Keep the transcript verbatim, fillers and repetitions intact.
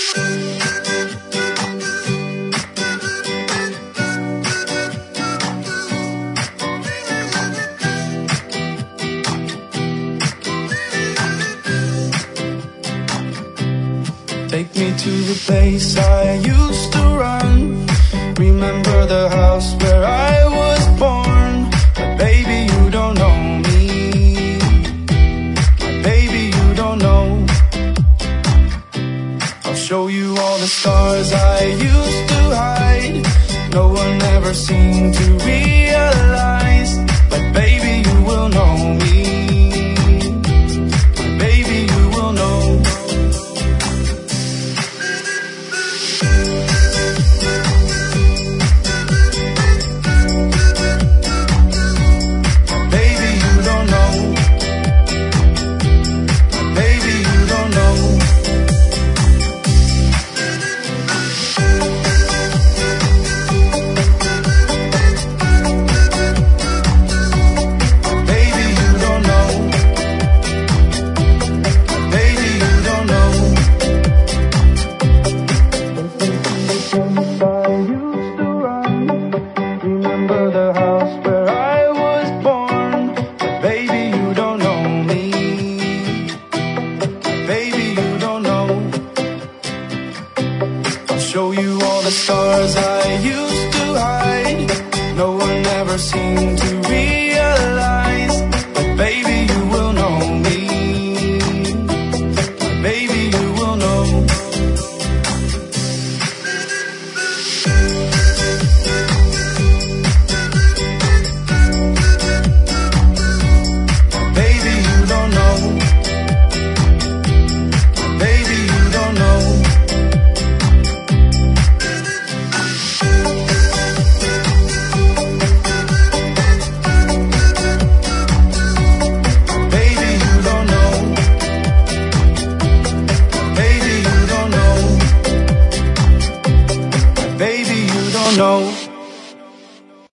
Take me to the place I used to run. Remember the house where I was born. But baby, you don't know me. My baby, you don't know. I'll show you all the stars I used to hide. No one ever seemed to realize. But baby, you will know me. My baby, you will know. Show you all the stars I used to hide. No one ever seemed to realize. But baby, you will know me. Baby, you will know. Baby, you don't know. Baby, you don't know. No.